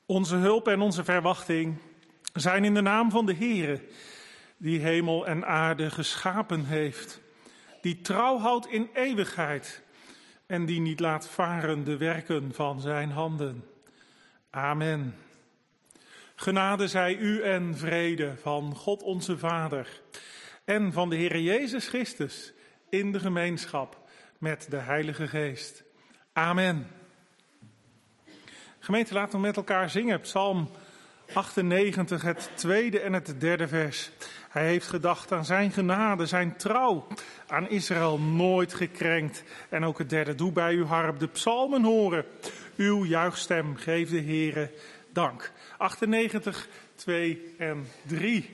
Onze hulp en onze verwachting zijn in de naam van de Heere, die hemel en aarde geschapen heeft, die trouw houdt in eeuwigheid en die niet laat varen de werken van zijn handen. Amen. Genade zij u en vrede van God onze Vader en van de Heere Jezus Christus in de gemeenschap met de Heilige Geest. Amen. Gemeente, laten we met elkaar zingen. Psalm 98, het tweede en het derde vers. Hij heeft gedacht aan zijn genade, zijn trouw, aan Israël nooit gekrenkt. En ook het derde, doe bij uw harp de psalmen horen. Uw juichstem, geef de Heere dank. 98, 2 en 3.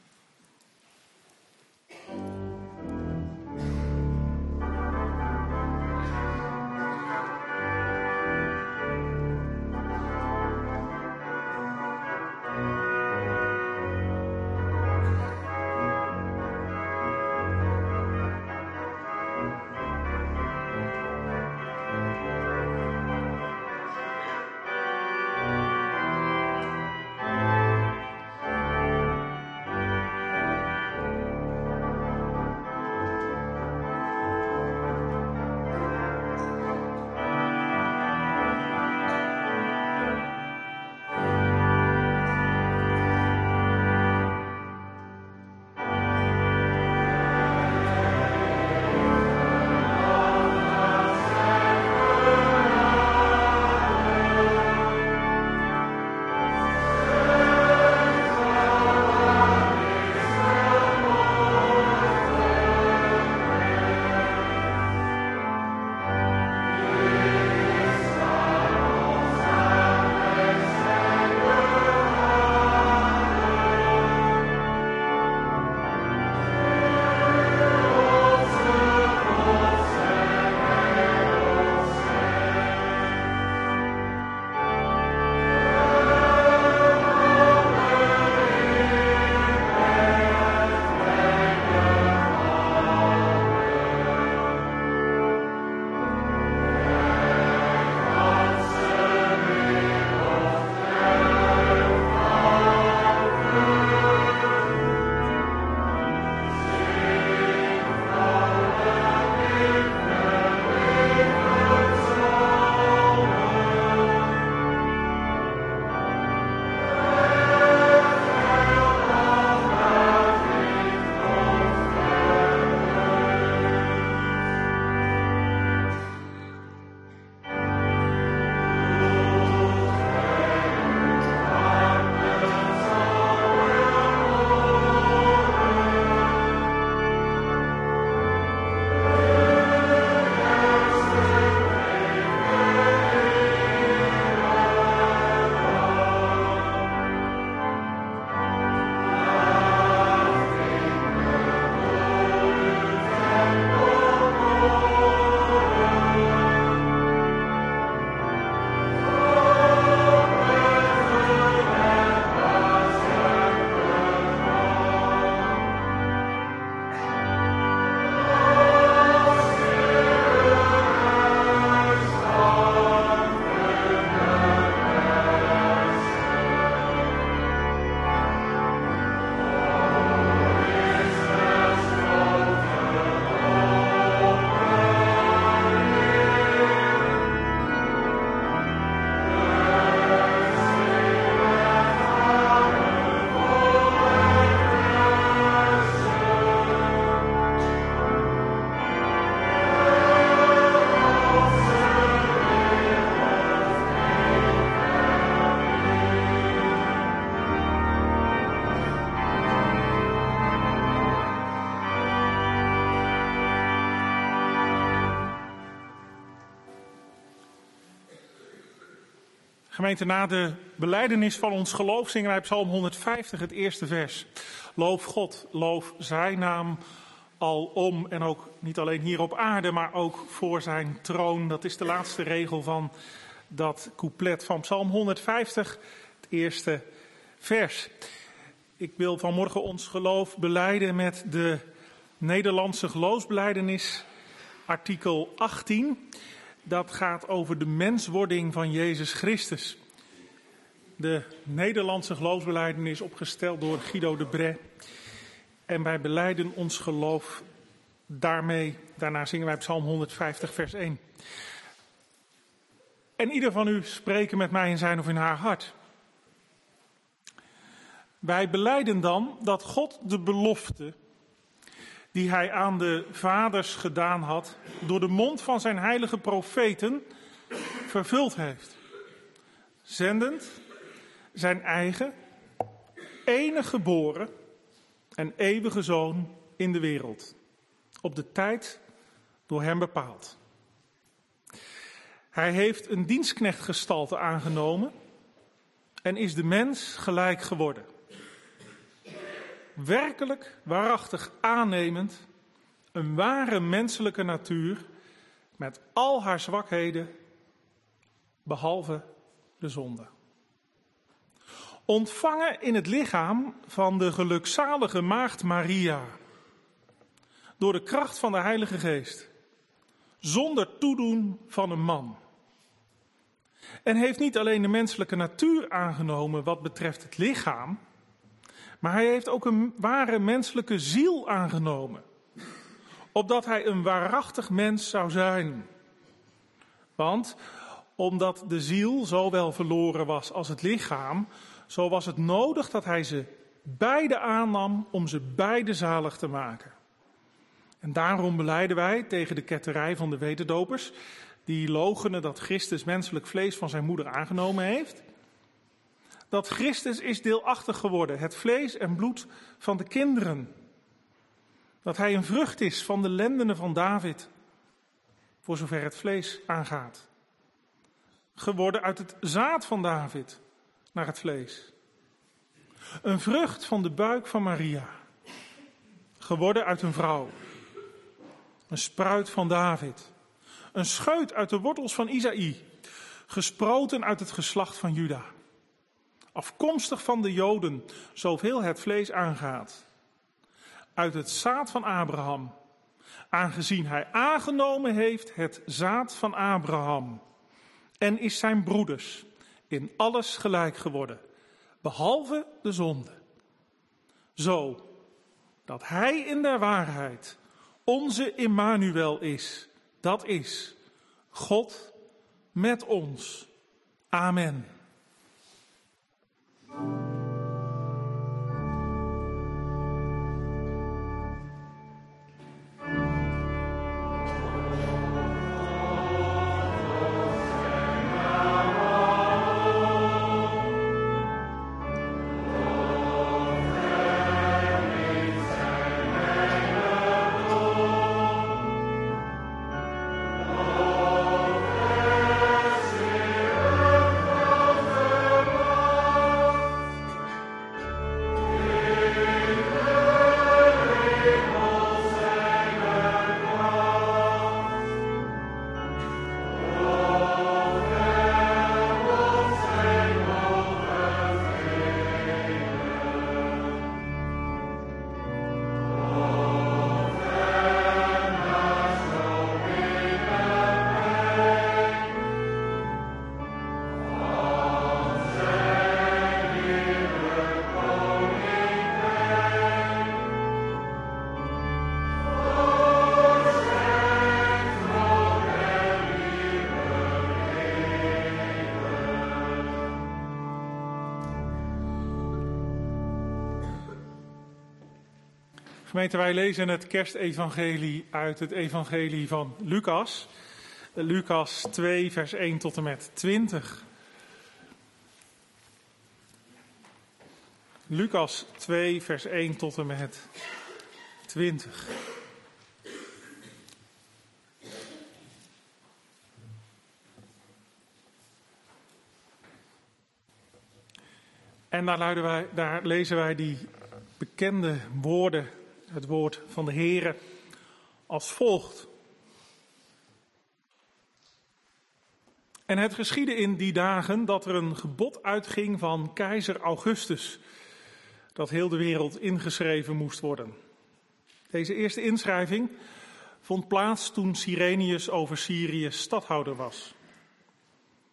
Gemeente, na de belijdenis van ons geloof zingen wij Psalm 150, het eerste vers. Loof God, loof zijn naam alom en ook niet alleen hier op aarde, maar ook voor zijn troon. Dat is de laatste regel van dat couplet van Psalm 150, het eerste vers. Ik wil vanmorgen ons geloof belijden met de Nederlandse geloofsbelijdenis, artikel 18. Dat gaat over de menswording van Jezus Christus. de Nederlandse geloofsbelijdenis opgesteld door Guido de Brès. En wij belijden ons geloof daarmee. Daarna zingen wij Psalm 150 vers 1. En ieder van u spreken met mij in zijn of in haar hart. Wij belijden dan dat God de belofte die hij aan de vaders gedaan had, door de mond van zijn heilige profeten vervuld heeft. Zendend zijn eigen, enige geboren en eeuwige Zoon in de wereld. Op de tijd door hem bepaald. Hij heeft een dienstknechtgestalte aangenomen en is de mens gelijk geworden. Werkelijk, waarachtig aannemend, een ware menselijke natuur met al haar zwakheden, behalve de zonde. Ontvangen in het lichaam van de gelukzalige maagd Maria, door de kracht van de Heilige Geest, zonder toedoen van een man. En heeft niet alleen de menselijke natuur aangenomen wat betreft het lichaam, maar hij heeft ook een ware menselijke ziel aangenomen, opdat hij een waarachtig mens zou zijn. Want omdat de ziel zowel verloren was als het lichaam, zo was het nodig dat hij ze beide aannam om ze beide zalig te maken. En daarom belijden wij tegen de ketterij van de weterdopers, die loochenen dat Christus menselijk vlees van zijn moeder aangenomen heeft, dat Christus is deelachtig geworden, het vlees en bloed van de kinderen. Dat hij een vrucht is van de lendenen van David, voor zover het vlees aangaat. Geworden uit het zaad van David naar het vlees. Een vrucht van de buik van Maria. Geworden uit een vrouw. Een spruit van David. Een scheut uit de wortels van Isaïe. Gesproten uit het geslacht van Juda. Afkomstig van de Joden, zoveel het vlees aangaat. Uit het zaad van Abraham. Aangezien hij aangenomen heeft het zaad van Abraham. En is zijn broeders in alles gelijk geworden. Behalve de zonde. Zo dat hij in der waarheid onze Immanuel is. Dat is God met ons. Amen. Gemeente, wij lezen het kerstevangelie uit het evangelie van Lucas. Lucas 2 vers 1 tot en met 20. Lucas 2 vers 1 tot en met 20. En daar lezen wij die bekende woorden, het woord van de Heere, als volgt. En het geschiedde in die dagen dat er een gebod uitging van keizer Augustus, dat heel de wereld ingeschreven moest worden. Deze eerste inschrijving vond plaats toen Cyrenius over Syrië stadhouder was.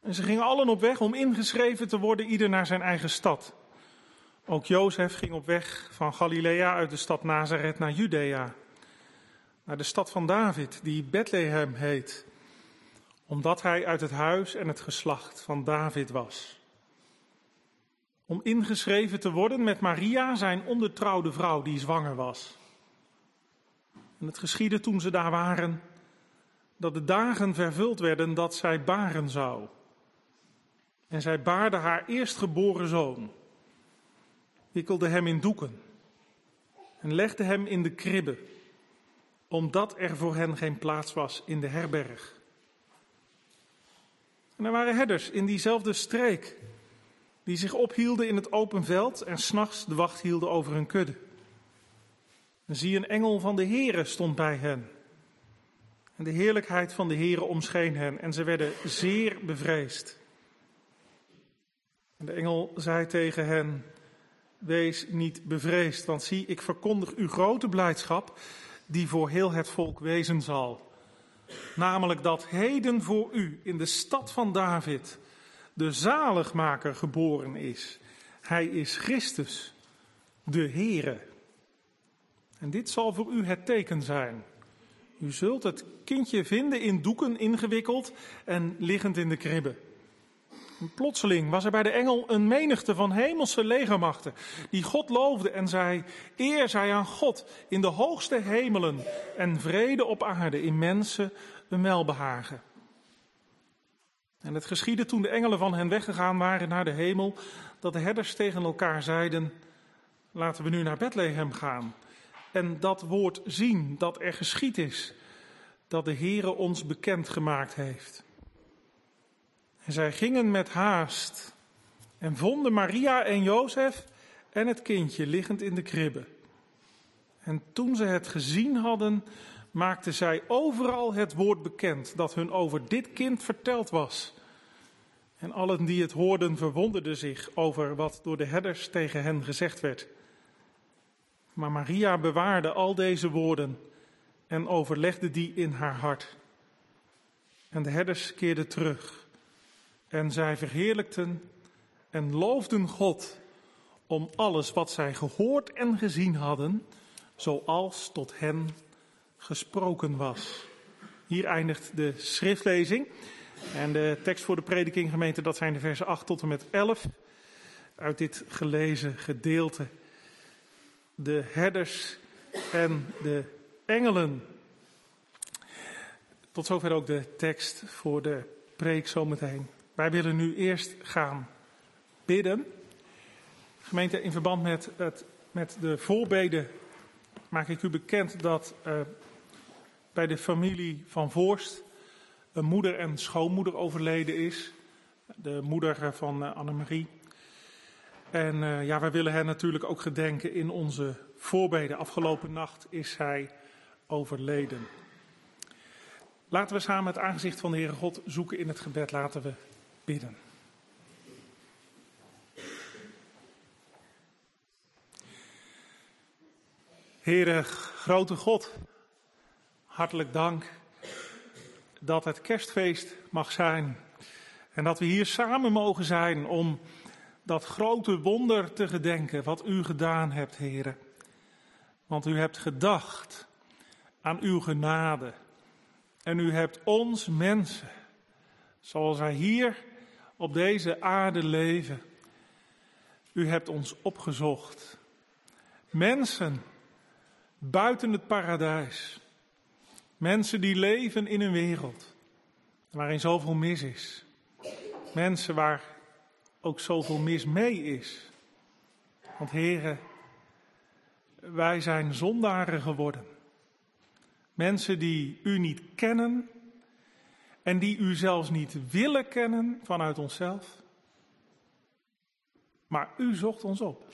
En ze gingen allen op weg om ingeschreven te worden, ieder naar zijn eigen stad. Ook Jozef ging op weg van Galilea uit de stad Nazareth naar Judea, naar de stad van David, die Bethlehem heet, omdat hij uit het huis en het geslacht van David was. Om ingeschreven te worden met Maria, zijn ondertrouwde vrouw die zwanger was. En het geschiedde toen ze daar waren, dat de dagen vervuld werden dat zij baren zou. En zij baarde haar eerstgeboren zoon, wikkelde hem in doeken en legde hem in de kribbe, omdat er voor hen geen plaats was in de herberg. En er waren herders in diezelfde streek, die zich ophielden in het open veld en 's nachts de wacht hielden over hun kudde. En zie, een engel van de Heere stond bij hen. En de heerlijkheid van de Heere omscheen hen en ze werden zeer bevreesd. En de engel zei tegen hen: wees niet bevreesd, want zie, ik verkondig u grote blijdschap die voor heel het volk wezen zal. Namelijk dat heden voor u in de stad van David de zaligmaker geboren is. Hij is Christus, de Heere. En dit zal voor u het teken zijn. U zult het kindje vinden in doeken ingewikkeld en liggend in de kribbe. En plotseling was er bij de engel een menigte van hemelse legermachten, die God loofde en zei: eer zij aan God in de hoogste hemelen en vrede op aarde in mensen een welbehagen. En het geschiedde toen de engelen van hen weggegaan waren naar de hemel, dat de herders tegen elkaar zeiden: laten we nu naar Bethlehem gaan en dat woord zien dat er geschied is, dat de Heere ons bekend gemaakt heeft. En zij gingen met haast en vonden Maria en Jozef en het kindje liggend in de kribbe. En toen ze het gezien hadden, maakten zij overal het woord bekend dat hun over dit kind verteld was. En allen die het hoorden verwonderden zich over wat door de herders tegen hen gezegd werd. Maar Maria bewaarde al deze woorden en overlegde die in haar hart. En de herders keerden terug. En zij verheerlijkten en loofden God om alles wat zij gehoord en gezien hadden, zoals tot hen gesproken was. Hier eindigt de schriftlezing. En de tekst voor de prediking, gemeente, dat zijn de versen 8 tot en met 11 uit dit gelezen gedeelte. De herders en de engelen. Tot zover ook de tekst voor de preek zometeen. Wij willen nu eerst gaan bidden. Gemeente, in verband met de voorbeden maak ik u bekend dat bij de familie van Voorst een moeder en schoonmoeder overleden is. De moeder van Annemarie. En wij willen hen natuurlijk ook gedenken in onze voorbeden. Afgelopen nacht is zij overleden. Laten we samen het aangezicht van de Heere God zoeken in het gebed. Laten we bidden. Heere, grote God, hartelijk dank dat het kerstfeest mag zijn. En dat we hier samen mogen zijn om dat grote wonder te gedenken wat u gedaan hebt, Heere. Want u hebt gedacht aan uw genade. En u hebt ons mensen, zoals wij hier op deze aarde leven, u hebt ons opgezocht. Mensen buiten het paradijs. Mensen die leven in een wereld waarin zoveel mis is. Mensen waar ook zoveel mis mee is. Want Heere, wij zijn zondaren geworden. Mensen die u niet kennen en die u zelfs niet willen kennen vanuit onszelf. Maar u zocht ons op.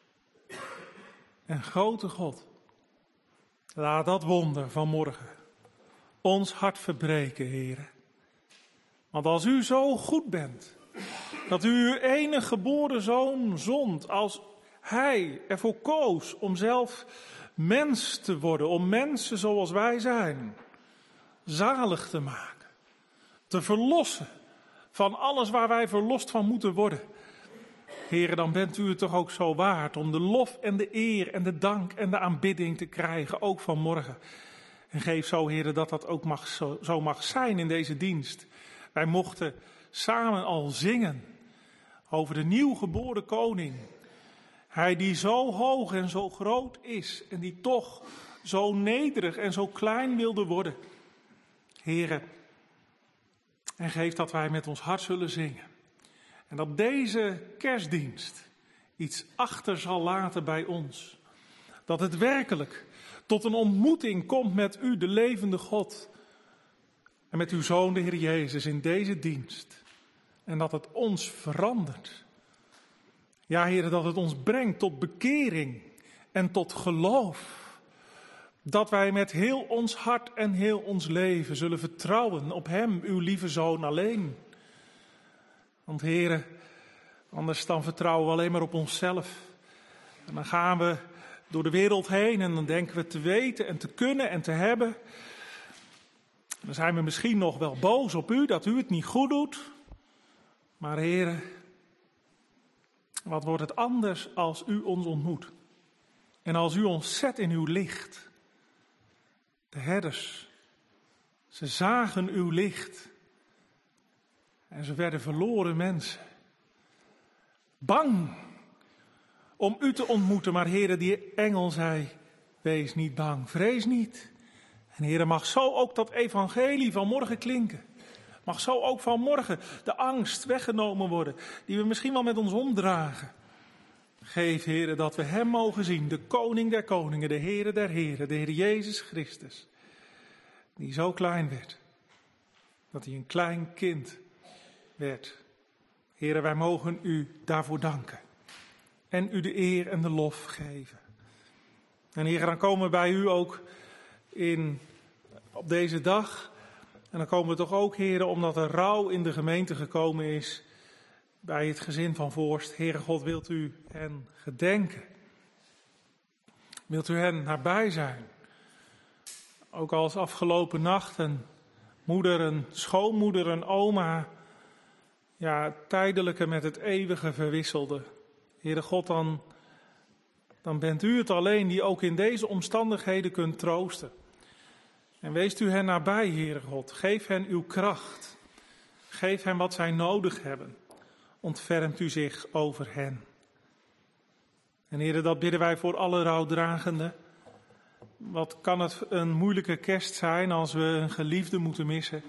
En grote God, laat dat wonder van morgen ons hart verbreken, Heere. Want als u zo goed bent, dat u uw enige geboren zoon zond, als hij ervoor koos om zelf mens te worden, om mensen zoals wij zijn, zalig te maken, te verlossen van alles waar wij verlost van moeten worden. Heren, dan bent u het toch ook zo waard om de lof en de eer en de dank en de aanbidding te krijgen, ook vanmorgen. En geef zo, heren, dat dat ook zo mag zijn in deze dienst. Wij mochten samen al zingen over de nieuwgeboren koning. Hij die zo hoog en zo groot is en die toch zo nederig en zo klein wilde worden. Heren, en geef dat wij met ons hart zullen zingen. En dat deze kerstdienst iets achter zal laten bij ons. Dat het werkelijk tot een ontmoeting komt met u, de levende God. En met uw Zoon, de Heer Jezus, in deze dienst. En dat het ons verandert. Ja, Heer, dat het ons brengt tot bekering en tot geloof. Dat wij met heel ons hart en heel ons leven zullen vertrouwen op Hem, uw lieve Zoon alleen. Want Heer, anders dan vertrouwen we alleen maar op onszelf. En dan gaan we door de wereld heen en dan denken we te weten en te kunnen en te hebben. Dan zijn we misschien nog wel boos op u, dat u het niet goed doet. Maar Heer, wat wordt het anders als u ons ontmoet? En als u ons zet in uw licht. De herders, ze zagen uw licht. En ze werden verloren mensen. Bang om u te ontmoeten. Maar Heere, die engel zei, wees niet bang, vrees niet. En Heere, mag zo ook dat evangelie van morgen klinken. Mag zo ook vanmorgen de angst weggenomen worden, die we misschien wel met ons omdragen. Geef, Heere, dat we Hem mogen zien, de Koning der koningen, de Heere der heren, de Heer Jezus Christus. Die zo klein werd, dat Hij een klein kind werd. Heere, wij mogen u daarvoor danken. En u de eer en de lof geven. En Heere, dan komen we bij u ook op deze dag. En dan komen we toch ook, Heere, omdat er rouw in de gemeente gekomen is. Bij het gezin van Voorst. Heere God, wilt u hen gedenken? Wilt u hen nabij zijn? Ook als afgelopen nacht een moeder, een schoonmoeder, een oma, ja, tijdelijke met het eeuwige verwisselde. Heere God, dan bent u het alleen die ook in deze omstandigheden kunt troosten. En wees u hen nabij, Heere God. Geef hen uw kracht. Geef hen wat zij nodig hebben. Ontfermt u zich over hen. En Heere, dat bidden wij voor alle rouwdragenden. Wat kan het een moeilijke kerst zijn als we een geliefde moeten missen.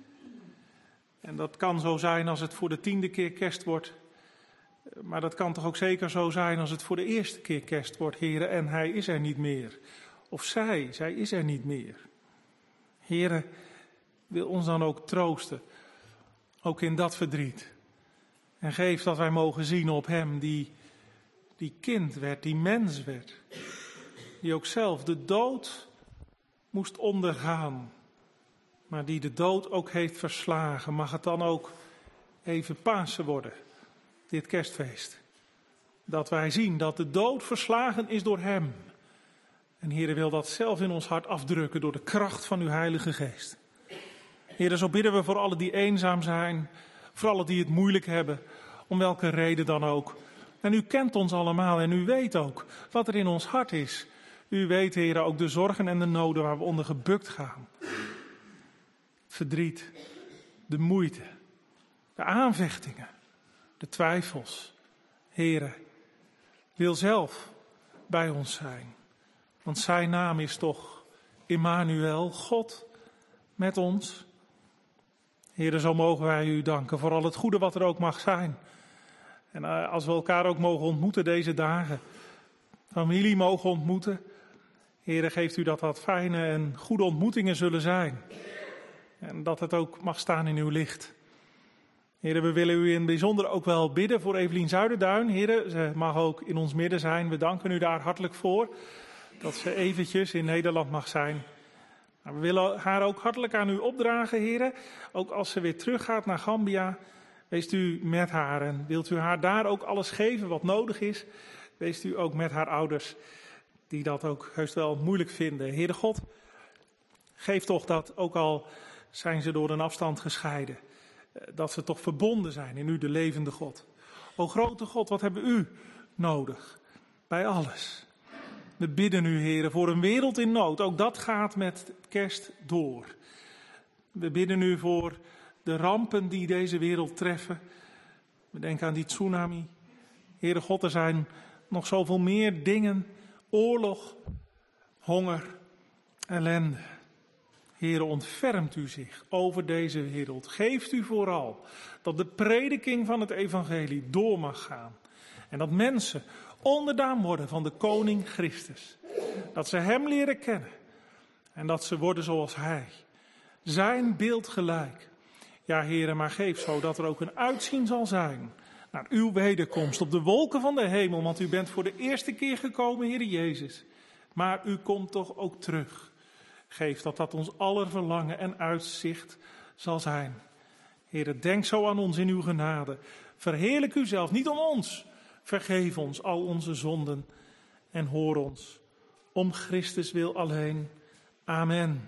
En dat kan zo zijn als het voor de 10e keer kerst wordt. Maar dat kan toch ook zeker zo zijn als het voor de eerste keer kerst wordt, Heere, en hij is er niet meer. Of zij is er niet meer. Heere, wil ons dan ook troosten, ook in dat verdriet. En geef dat wij mogen zien op hem die kind werd, die mens werd. Die ook zelf de dood moest ondergaan. Maar die de dood ook heeft verslagen. Mag het dan ook even Pasen worden, dit kerstfeest. Dat wij zien dat de dood verslagen is door hem. En Heere, wil dat zelf in ons hart afdrukken door de kracht van uw Heilige Geest. Heere, zo bidden we voor allen die eenzaam zijn. Voor allen die het moeilijk hebben. Om welke reden dan ook. En u kent ons allemaal en u weet ook wat er in ons hart is. U weet, Heere, ook de zorgen en de noden waar we onder gebukt gaan. Verdriet, de moeite, de aanvechtingen, de twijfels. Heere, wil zelf bij ons zijn. Want zijn naam is toch Immanuel, God met ons. Heere, zo mogen wij u danken voor al het goede wat er ook mag zijn. En als we elkaar ook mogen ontmoeten deze dagen, familie mogen ontmoeten. Heere, geeft u dat fijne en goede ontmoetingen zullen zijn. En dat het ook mag staan in uw licht. Heere, we willen u in het bijzonder ook wel bidden voor Evelien Zuiderduin. Heere, ze mag ook in ons midden zijn. We danken u daar hartelijk voor dat ze eventjes in Nederland mag zijn. Maar we willen haar ook hartelijk aan u opdragen, Heere. Ook als ze weer teruggaat naar Gambia, weest u met haar. En wilt u haar daar ook alles geven wat nodig is, weest u ook met haar ouders, die dat ook heus wel moeilijk vinden. Heere God, geef toch dat, ook al zijn ze door een afstand gescheiden, dat ze toch verbonden zijn in u, de levende God. O grote God, wat hebben u nodig bij alles? We bidden u, Heere, voor een wereld in nood. Ook dat gaat met kerst door. We bidden u voor de rampen die deze wereld treffen. We denken aan die tsunami. Heere God, er zijn nog zoveel meer dingen. Oorlog, honger, ellende. Heere, ontfermt u zich over deze wereld. Geeft u vooral dat de prediking van het evangelie door mag gaan. En dat mensen onderdaan worden van de koning Christus. Dat ze hem leren kennen. En dat ze worden zoals hij. Zijn beeld gelijk. Ja, Heere, maar geef zo dat er ook een uitzien zal zijn naar uw wederkomst op de wolken van de hemel. Want u bent voor de eerste keer gekomen, Heere Jezus. Maar u komt toch ook terug. Geef dat ons aller verlangen en uitzicht zal zijn. Heere, denk zo aan ons in uw genade. Verheerlijk u zelf, niet om ons. Vergeef ons al onze zonden en hoor ons. Om Christus wil alleen. Amen.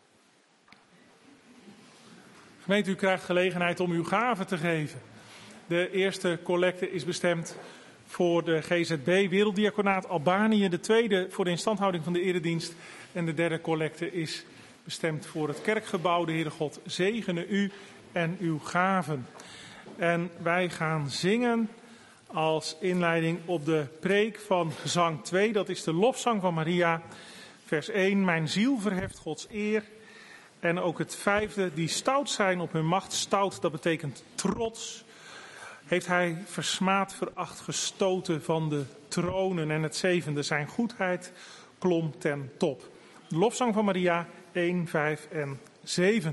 Gemeente, u krijgt gelegenheid om uw gaven te geven. De eerste collecte is bestemd voor de GZB, Werelddiaconaat Albanië. De tweede voor de instandhouding van de eredienst. En de derde collecte is bestemd voor het kerkgebouw. De Heere God zegene u en uw gaven. En wij gaan zingen als inleiding op de preek van gezang 2. Dat is de lofzang van Maria. Vers 1, mijn ziel verheft Gods eer. En ook het vijfde, die stout zijn op hun macht. Stout, dat betekent trots. Heeft hij versmaad, veracht, gestoten van de tronen. En het zevende, zijn goedheid klom ten top. De lofzang van Maria 1, 5 en 7.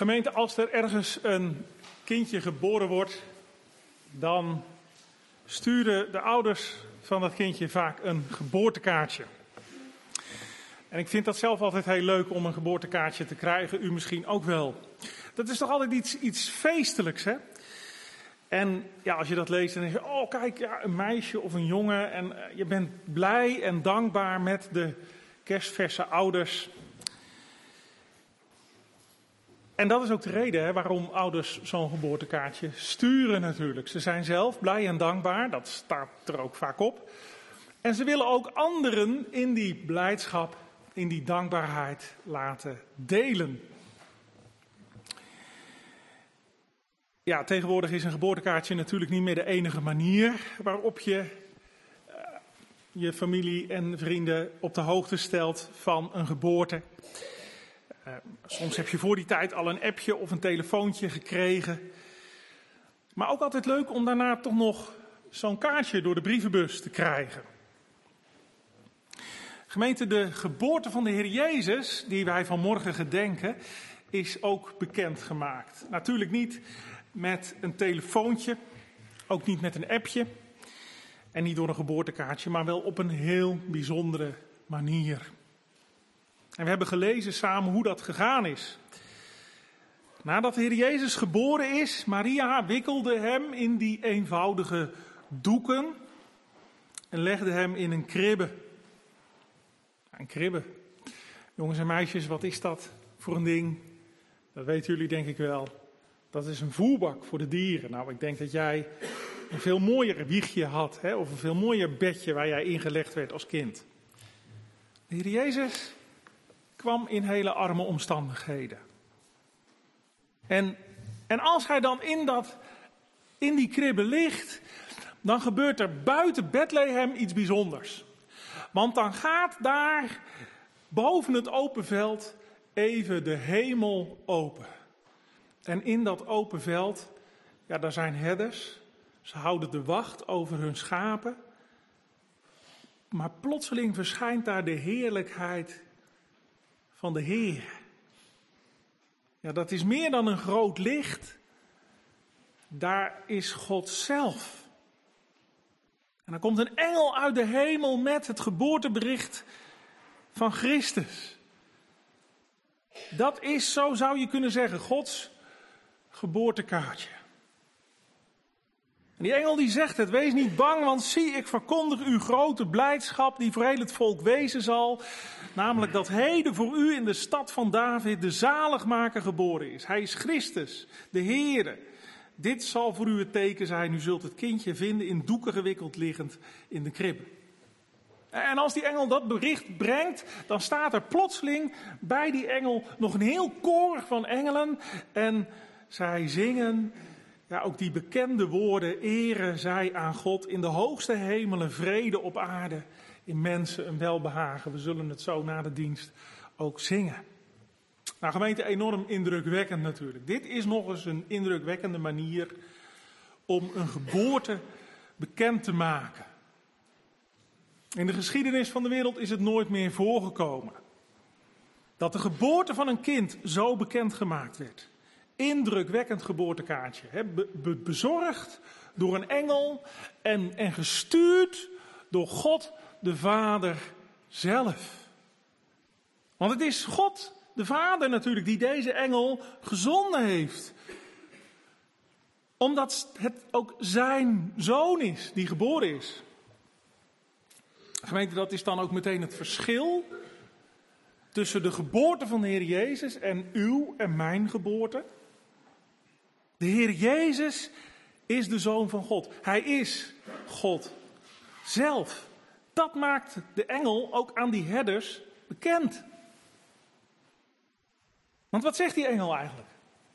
Gemeente, als er ergens een kindje geboren wordt, dan sturen de ouders van dat kindje vaak een geboortekaartje. En ik vind dat zelf altijd heel leuk om een geboortekaartje te krijgen, u misschien ook wel. Dat is toch altijd iets feestelijks, hè? En ja, als je dat leest, dan denk je, oh kijk, ja, een meisje of een jongen. En je bent blij en dankbaar met de kerstverse ouders. En dat is ook de reden waarom ouders zo'n geboortekaartje sturen natuurlijk. Ze zijn zelf blij en dankbaar, dat staat er ook vaak op. En ze willen ook anderen in die blijdschap, in die dankbaarheid laten delen. Ja, tegenwoordig is een geboortekaartje natuurlijk niet meer de enige manier waarop je je familie en vrienden op de hoogte stelt van een geboorte. Soms heb je voor die tijd al een appje of een telefoontje gekregen. Maar ook altijd leuk om daarna toch nog zo'n kaartje door de brievenbus te krijgen. Gemeente, de geboorte van de Heer Jezus, die wij vanmorgen gedenken, is ook bekendgemaakt. Natuurlijk niet met een telefoontje, ook niet met een appje en niet door een geboortekaartje, maar wel op een heel bijzondere manier. En we hebben gelezen samen hoe dat gegaan is. Nadat de Heer Jezus geboren is, Maria wikkelde hem in die eenvoudige doeken en legde hem in een kribbe. Een kribbe. Jongens en meisjes, wat is dat voor een ding? Dat weten jullie denk ik wel. Dat is een voerbak voor de dieren. Nou, ik denk dat jij een veel mooier wiegje had, hè? Of een veel mooier bedje waar jij ingelegd werd als kind. De Heer Jezus kwam in hele arme omstandigheden. En als hij dan in die kribbe ligt, dan gebeurt er buiten Bethlehem iets bijzonders. Want dan gaat daar boven het open veld even de hemel open. En in dat open veld, ja, daar zijn herders. Ze houden de wacht over hun schapen. Maar plotseling verschijnt daar de heerlijkheid van de Heer. Ja, dat is meer dan een groot licht. Daar is God zelf. En dan komt een engel uit de hemel met het geboortebericht van Christus. Dat is, zo zou je kunnen zeggen, Gods geboortekaartje. En die engel die zegt het, wees niet bang, want zie, ik verkondig u grote blijdschap die voor heel het volk wezen zal. Namelijk dat heden voor u in de stad van David de zaligmaker geboren is. Hij is Christus, de Heere. Dit zal voor u het teken zijn, u zult het kindje vinden in doeken gewikkeld liggend in de kribbe. En als die engel dat bericht brengt, dan staat er plotseling bij die engel nog een heel koor van engelen. En zij zingen, ja, ook die bekende woorden, ere zij aan God in de hoogste hemelen, vrede op aarde, in mensen een welbehagen. We zullen het zo na de dienst ook zingen. Nou, gemeente, enorm indrukwekkend natuurlijk. Dit is nog eens een indrukwekkende manier om een geboorte bekend te maken. In de geschiedenis van de wereld is het nooit meer voorgekomen dat de geboorte van een kind zo bekend gemaakt werd. Indrukwekkend geboortekaartje. Bezorgd door een engel en gestuurd door God de Vader zelf. Want het is God de Vader natuurlijk die deze engel gezonden heeft. Omdat het ook zijn zoon is die geboren is. Gemeente, dat is dan ook meteen het verschil tussen de geboorte van de Heer Jezus en uw en mijn geboorte. De Heer Jezus is de Zoon van God. Hij is God zelf. Dat maakt de engel ook aan die herders bekend. Want wat zegt die engel eigenlijk?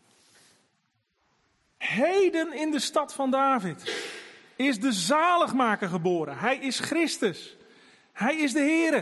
Heden in de stad van David is de zaligmaker geboren. Hij is Christus. Hij is de Heere.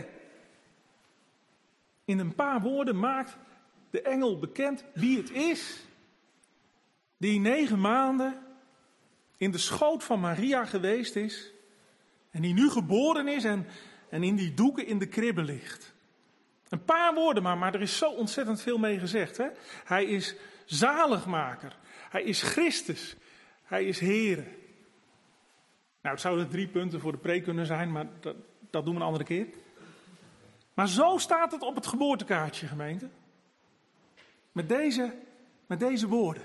In een paar woorden maakt de engel bekend wie het is die 9 maanden in de schoot van Maria geweest is en die nu geboren is en in die doeken in de kribbe ligt. Een paar woorden maar er is zo ontzettend veel mee gezegd. Hè? Hij is zaligmaker. Hij is Christus. Hij is Heere. Nou, het zouden 3 punten voor de preek kunnen zijn, maar dat doen we een andere keer. Maar zo staat het op het geboortekaartje, gemeente. Met deze woorden.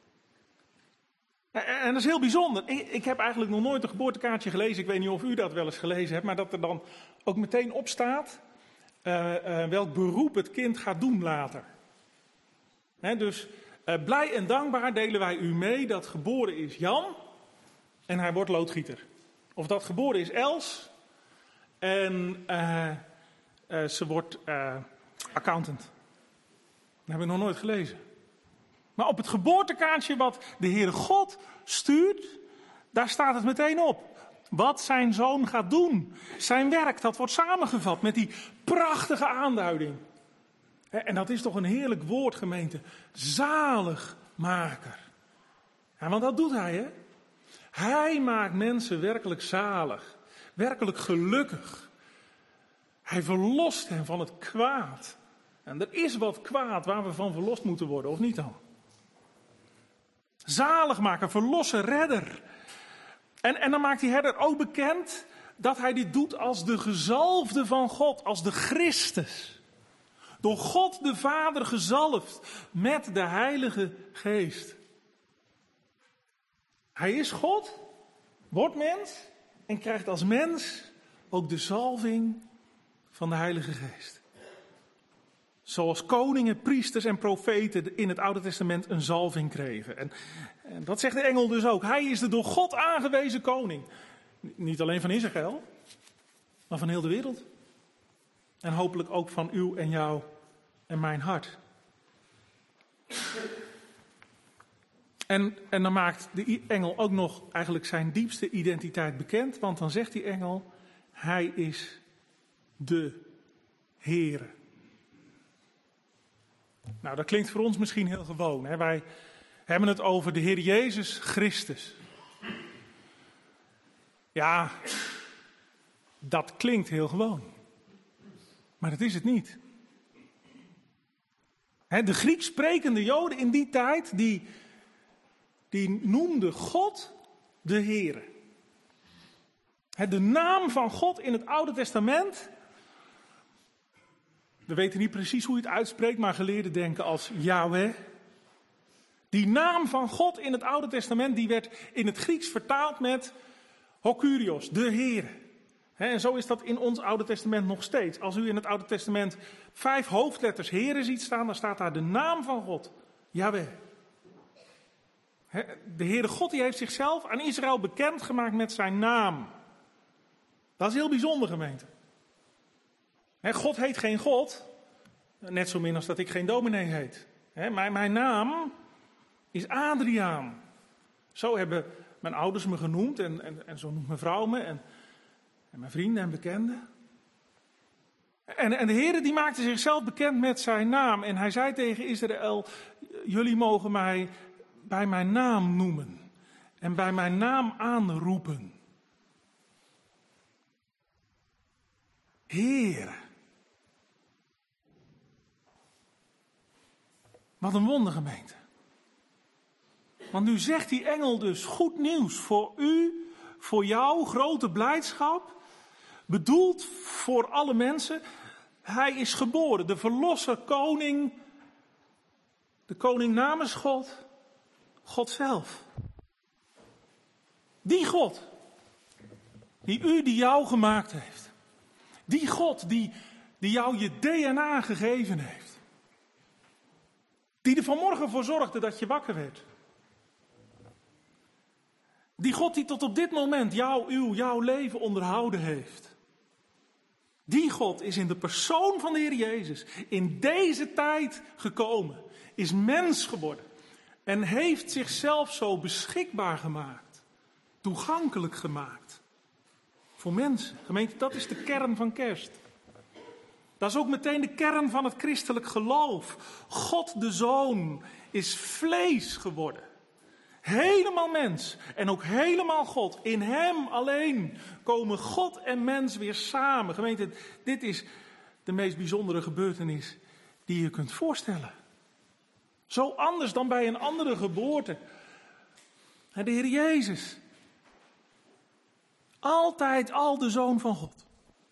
En dat is heel bijzonder. Ik heb eigenlijk nog nooit een geboortekaartje gelezen. Ik weet niet of u dat wel eens gelezen hebt. Maar dat er dan ook meteen op staat welk beroep het kind gaat doen later. Dus blij en dankbaar delen wij u mee dat geboren is Jan en hij wordt loodgieter. Of dat geboren is Els en ze wordt accountant. Dat heb ik nog nooit gelezen. Maar op het geboortekaartje wat de Heere God stuurt, daar staat het meteen op. Wat zijn zoon gaat doen. Zijn werk, dat wordt samengevat met die prachtige aanduiding. En dat is toch een heerlijk woord, gemeente. Zaligmaker. Ja, want dat doet hij, hè. Hij maakt mensen werkelijk zalig. Werkelijk gelukkig. Hij verlost hen van het kwaad. En er is wat kwaad waar we van verlost moeten worden, of niet dan? Zaligmaker, verlosser, redder. En dan maakt die herder ook bekend dat hij dit doet als de gezalfde van God, als de Christus. Door God de Vader gezalfd met de Heilige Geest. Hij is God, wordt mens en krijgt als mens ook de zalving van de Heilige Geest. Zoals koningen, priesters en profeten in het Oude Testament een zalving kregen. En dat zegt de engel dus ook. Hij is de door God aangewezen koning. Niet alleen van Israël, maar van heel de wereld. En hopelijk ook van uw en jou en mijn hart. En dan maakt de engel ook nog eigenlijk zijn diepste identiteit bekend. Want dan zegt die engel, hij is de Heere. Nou, dat klinkt voor ons misschien heel gewoon. Hè? Wij hebben het over de Heer Jezus Christus. Ja, dat klinkt heel gewoon. Maar dat is het niet. De Grieks sprekende Joden in die tijd, die noemden God de Heere. De naam van God in het Oude Testament. We weten niet precies hoe je het uitspreekt, maar geleerden denken als Yahweh. Die naam van God in het Oude Testament, die werd in het Grieks vertaald met Hokurios, de Heere. En zo is dat in ons Oude Testament nog steeds. Als u in het Oude Testament 5 hoofdletters Heere ziet staan, dan staat daar de naam van God, Yahweh. De Heere God die heeft zichzelf aan Israël bekendgemaakt met zijn naam. Dat is heel bijzonder, gemeente. God heet geen God, net zo min als dat ik geen dominee heet. Mijn naam is Adriaan. Zo hebben mijn ouders me genoemd en zo noemt mijn vrouw me en mijn vrienden en bekenden. En de Heere die maakte zichzelf bekend met zijn naam. En hij zei tegen Israël, jullie mogen mij bij mijn naam noemen en bij mijn naam aanroepen. Heere. Wat een wondergemeente. Want nu zegt die engel dus goed nieuws voor u, voor jou, grote blijdschap. Bedoeld voor alle mensen. Hij is geboren, de verlosser, koning. De koning namens God. God zelf. Die God. Die jou gemaakt heeft. Die God die jou je DNA gegeven heeft. Die er vanmorgen voor zorgde dat je wakker werd. Die God die tot op dit moment jouw leven onderhouden heeft. Die God is in de persoon van de Heer Jezus in deze tijd gekomen. Is mens geworden. En heeft zichzelf zo beschikbaar gemaakt. Toegankelijk gemaakt. Voor mensen. Gemeente, dat is de kern van kerst. Dat is ook meteen de kern van het christelijk geloof. God de Zoon is vlees geworden. Helemaal mens en ook helemaal God. In hem alleen komen God en mens weer samen. Gemeente, dit is de meest bijzondere gebeurtenis die je kunt voorstellen. Zo anders dan bij een andere geboorte. En de Heer Jezus. Altijd al de Zoon van God.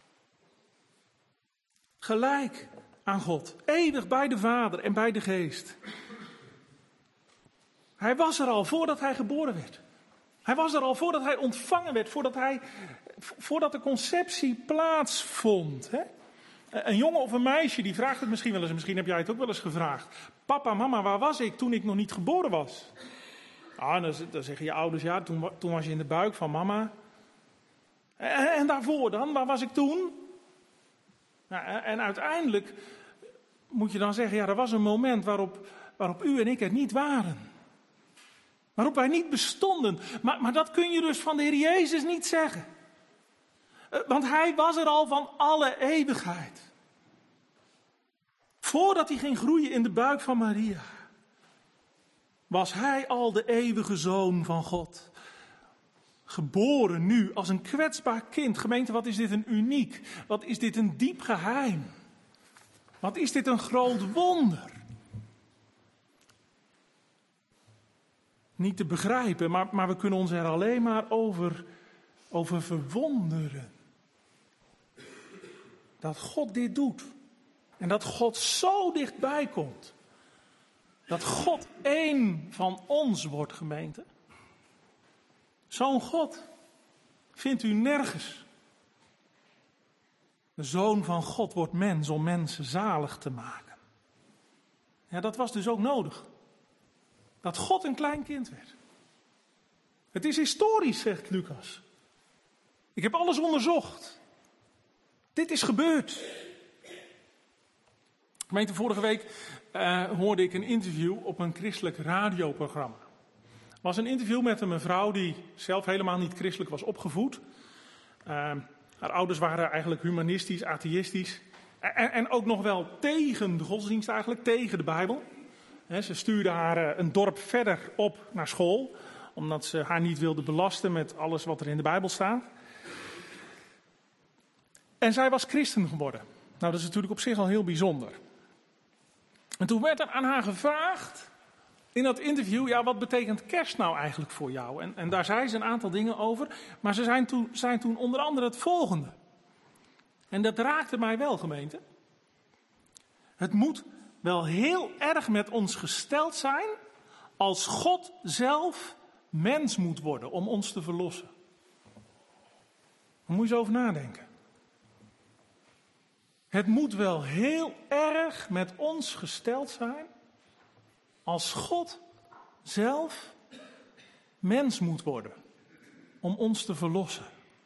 Gelijk aan God. Eeuwig bij de Vader en bij de Geest. Hij was er al voordat hij geboren werd. Hij was er al voordat hij ontvangen werd. Voordat de conceptie plaatsvond. Hè? Een jongen of een meisje die vraagt het misschien wel eens. Misschien heb jij het ook wel eens gevraagd. Papa, mama, waar was ik toen ik nog niet geboren was? Dan zeggen je ouders, ja, toen was je in de buik van mama. En daarvoor dan? Waar was ik toen? En uiteindelijk moet je dan zeggen, ja, er was een moment waarop u en ik er niet waren. Waarop wij niet bestonden. Maar dat kun je dus van de Heer Jezus niet zeggen. Want hij was er al van alle eeuwigheid. Voordat hij ging groeien in de buik van Maria. Was hij al de eeuwige Zoon van God. Geboren nu als een kwetsbaar kind. Gemeente, wat is dit een uniek. Wat is dit een diep geheim. Wat is dit een groot wonder. Niet te begrijpen, maar we kunnen ons er alleen maar over verwonderen. Dat God dit doet. En dat God zo dichtbij komt. Dat God één van ons wordt, gemeente. Zo'n God vindt u nergens. De Zoon van God wordt mens om mensen zalig te maken. Ja, dat was dus ook nodig. Dat God een klein kind werd. Het is historisch, zegt Lucas. Ik heb alles onderzocht. Dit is gebeurd. Gemeente, vorige week hoorde ik een interview op een christelijk radioprogramma. Het was een interview met een mevrouw die zelf helemaal niet christelijk was opgevoed. Haar ouders waren eigenlijk humanistisch, atheïstisch. En ook nog wel tegen de godsdienst eigenlijk, tegen de Bijbel. Ze stuurde haar een dorp verder op naar school. Omdat ze haar niet wilde belasten met alles wat er in de Bijbel staat. En zij was christen geworden. Nou, dat is natuurlijk op zich al heel bijzonder. En toen werd er aan haar gevraagd in dat interview, ja, wat betekent kerst nou eigenlijk voor jou? En daar zei ze een aantal dingen over, maar ze zei toen onder andere het volgende. En dat raakte mij wel, gemeente. Het moet wel heel erg met ons gesteld zijn als God zelf mens moet worden om ons te verlossen. Daar moet je eens over nadenken. Het moet wel heel erg met ons gesteld zijn als God zelf mens moet worden om ons te verlossen.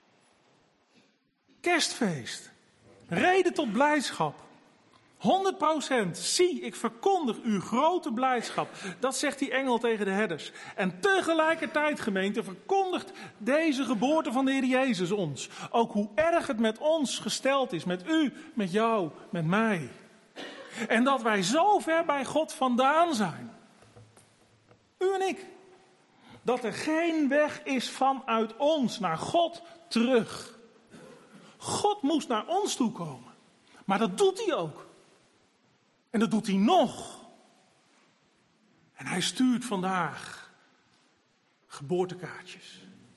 Kerstfeest, reden tot blijdschap. 100%, zie, ik verkondig uw grote blijdschap. Dat zegt die engel tegen de herders. En tegelijkertijd, gemeente, verkondigt deze geboorte van de Heer Jezus ons. Ook hoe erg het met ons gesteld is, met u, met jou, met mij. En dat wij zo ver bij God vandaan zijn. U en ik. Dat er geen weg is vanuit ons naar God terug. God moest naar ons toe komen. Maar dat doet hij ook. En dat doet hij nog. En hij stuurt vandaag geboortekaartjes.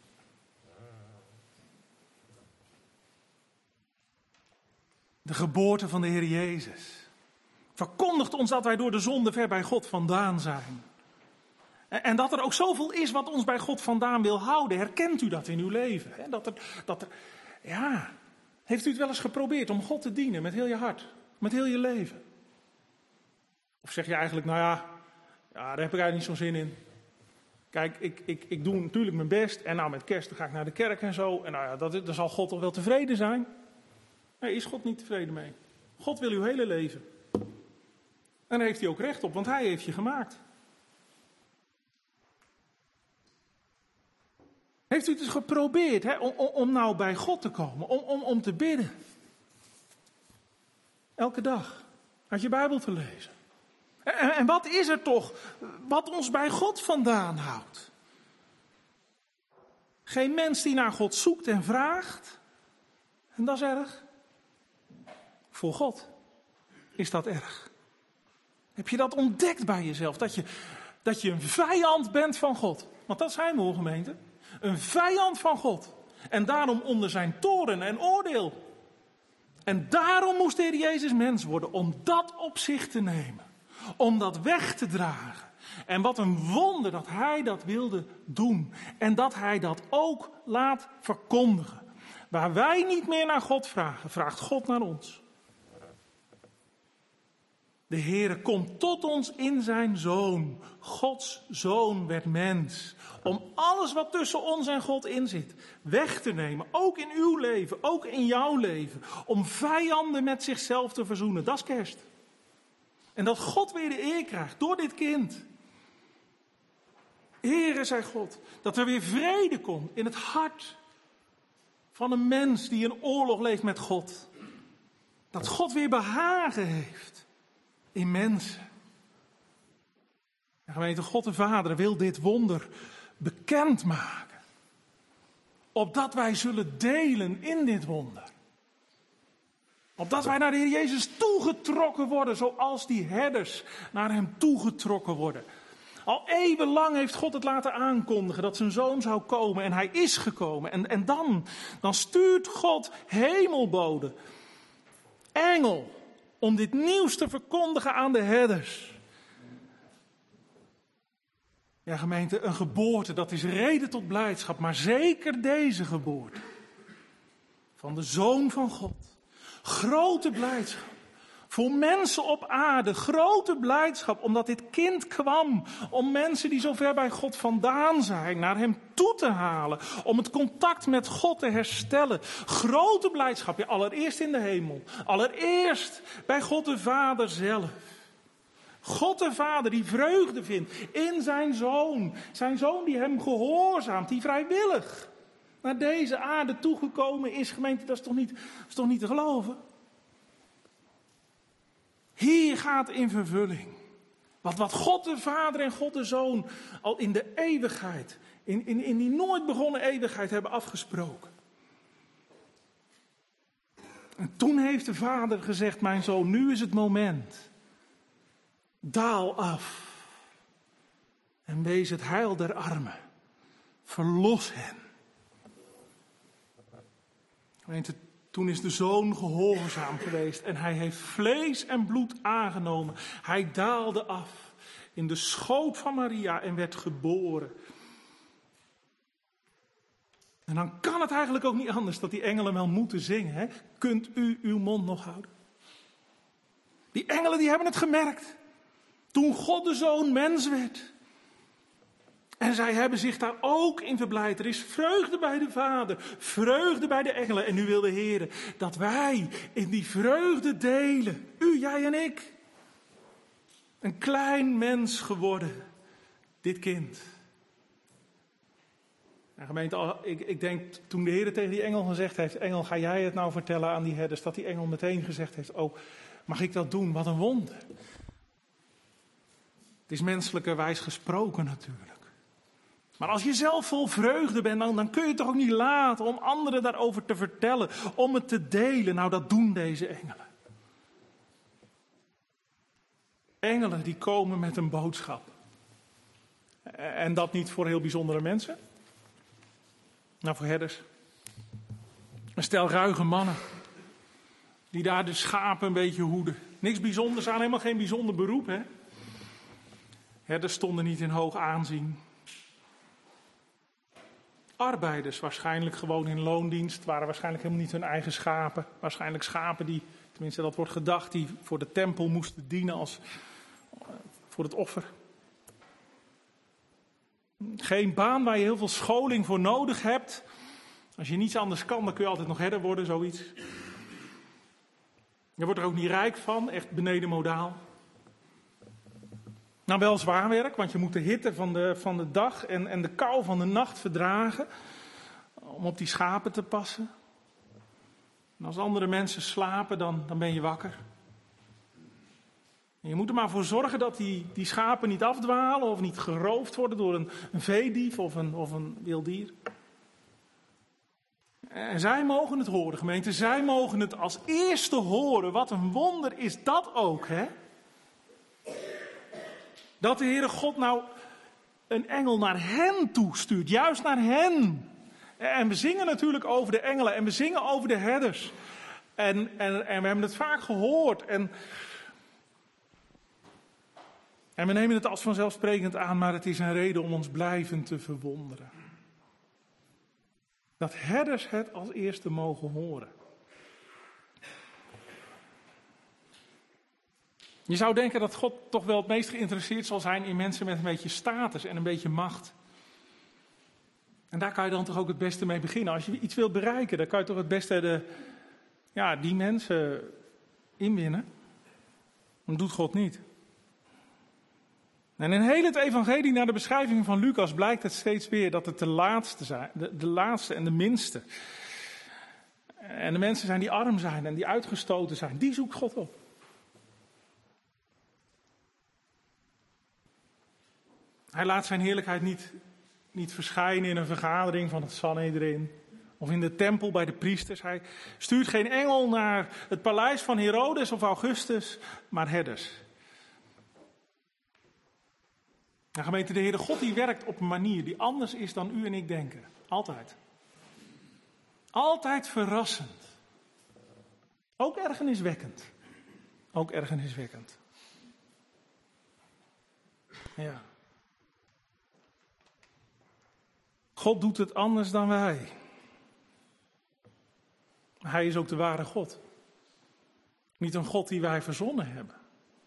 De geboorte van de Heer Jezus verkondigt ons dat wij door de zonde ver bij God vandaan zijn. En dat er ook zoveel is wat ons bij God vandaan wil houden. Herkent u dat in uw leven? Heeft u het wel eens geprobeerd om God te dienen met heel je hart, met heel je leven? Of zeg je eigenlijk, daar heb ik eigenlijk niet zo'n zin in. Kijk, ik doe natuurlijk mijn best. En nou, met kerst dan ga ik naar de kerk en zo. En nou ja, daar zal God toch wel tevreden zijn? Nee, is God niet tevreden mee? God wil uw hele leven. En daar heeft hij ook recht op, want hij heeft je gemaakt. Heeft u het eens geprobeerd om nou bij God te komen, om te bidden? Elke dag, uit je Bijbel te lezen. En wat is er toch wat ons bij God vandaan houdt? Geen mens die naar God zoekt en vraagt. En dat is erg. Voor God is dat erg. Heb je dat ontdekt bij jezelf? Dat je een vijand bent van God. Want dat zijn we hoor, gemeente. Een vijand van God. En daarom onder zijn toorn en oordeel. En daarom moest de Heer Jezus mens worden. Om dat op zich te nemen. Om dat weg te dragen. En wat een wonder dat hij dat wilde doen. En dat hij dat ook laat verkondigen. Waar wij niet meer naar God vragen, vraagt God naar ons. De Heere komt tot ons in zijn Zoon. Gods Zoon werd mens. Om alles wat tussen ons en God in zit, weg te nemen. Ook in uw leven, ook in jouw leven. Om vijanden met zichzelf te verzoenen. Dat is kerst. En dat God weer de eer krijgt door dit kind. Heere, zei God, dat er weer vrede komt in het hart van een mens die in oorlog leeft met God. Dat God weer behagen heeft in mensen. De gemeente God de Vader wil dit wonder bekendmaken. Opdat wij zullen delen in dit wonder. Opdat wij naar de Heer Jezus toegetrokken worden, zoals die herders naar hem toegetrokken worden. Al eeuwenlang heeft God het laten aankondigen dat zijn zoon zou komen en hij is gekomen. En dan stuurt God hemelboden, engel, om dit nieuws te verkondigen aan de herders. Ja, gemeente, een geboorte, dat is reden tot blijdschap, maar zeker deze geboorte van de Zoon van God. Grote blijdschap. Voor mensen op aarde, grote blijdschap, omdat dit kind kwam om mensen die zo ver bij God vandaan zijn, naar hem toe te halen, om het contact met God te herstellen. Grote blijdschap, ja, allereerst in de hemel, allereerst bij God de Vader zelf. God de Vader die vreugde vindt in zijn Zoon die hem gehoorzaamt, die vrijwillig naar deze aarde toegekomen is. Gemeente, dat is toch niet te geloven? Hier gaat in vervulling wat God de Vader en God de Zoon al in de eeuwigheid, in die nooit begonnen eeuwigheid hebben afgesproken. En toen heeft de Vader gezegd, mijn zoon, nu is het moment. Daal af en wees het heil der armen. Verlos hen. Gemeente, toen is de Zoon gehoorzaam geweest en hij heeft vlees en bloed aangenomen. Hij daalde af in de schoot van Maria en werd geboren. En dan kan het eigenlijk ook niet anders dat die engelen wel moeten zingen. Hè? Kunt u uw mond nog houden? Die engelen die hebben het gemerkt. Toen God de Zoon mens werd. En zij hebben zich daar ook in verblijd. Er is vreugde bij de Vader, vreugde bij de engelen. En nu wil de Heer dat wij in die vreugde delen. U, jij en ik. Een klein mens geworden. Dit kind. Nou, gemeente, ik denk toen de Heer tegen die engel gezegd heeft, engel, ga jij het nou vertellen aan die herders, dat die engel meteen gezegd heeft, oh, mag ik dat doen? Wat een wonder. Het is menselijkerwijs gesproken natuurlijk. Maar als je zelf vol vreugde bent, dan kun je het toch ook niet laten om anderen daarover te vertellen, om het te delen. Nou, dat doen deze engelen. Engelen die komen met een boodschap. En dat niet voor heel bijzondere mensen. Nou, voor herders. Een stel ruige mannen. Die daar de schapen een beetje hoeden. Niks bijzonders aan, helemaal geen bijzonder beroep, hè. Herders stonden niet in hoog aanzien. Arbeiders, waarschijnlijk gewoon in loondienst, waren waarschijnlijk helemaal niet hun eigen schapen. Waarschijnlijk schapen die, tenminste dat wordt gedacht, die voor de tempel moesten dienen als voor het offer. Geen baan waar je heel veel scholing voor nodig hebt. Als je niets anders kan, dan kun je altijd nog herder worden, zoiets. Je wordt er ook niet rijk van, echt beneden modaal. Nou, wel zwaar werk, want je moet de hitte van de dag en de kou van de nacht verdragen. Om op die schapen te passen. En als andere mensen slapen, dan ben je wakker. En je moet er maar voor zorgen dat die schapen niet afdwalen of niet geroofd worden door een veedief of een wild dier. En zij mogen het horen, gemeente. Zij mogen het als eerste horen. Wat een wonder is dat ook, hè? Dat de Heere God nou een engel naar hen toestuurt, juist naar hen. En we zingen natuurlijk over de engelen en we zingen over de herders. En we hebben het vaak gehoord en we nemen het als vanzelfsprekend aan, maar het is een reden om ons blijvend te verwonderen. Dat herders het als eerste mogen horen. Je zou denken dat God toch wel het meest geïnteresseerd zal zijn in mensen met een beetje status en een beetje macht. En daar kan je dan toch ook het beste mee beginnen. Als je iets wilt bereiken, dan kan je toch het beste die mensen inwinnen. Dat doet God niet. En in heel het evangelie naar de beschrijving van Lucas blijkt het steeds weer dat het de laatste zijn, de laatste en de minste. En de mensen zijn die arm zijn en die uitgestoten zijn, die zoekt God op. Hij laat zijn heerlijkheid niet verschijnen in een vergadering van het Sanhedrin of in de tempel bij de priesters. Hij stuurt geen engel naar het paleis van Herodes of Augustus, maar herders. De gemeente, de Heere God die werkt op een manier die anders is dan u en ik denken. Altijd. Altijd verrassend. Ook ergerniswekkend. Ook ergerniswekkend. Ja. God doet het anders dan wij. Hij is ook de ware God. Niet een God die wij verzonnen hebben.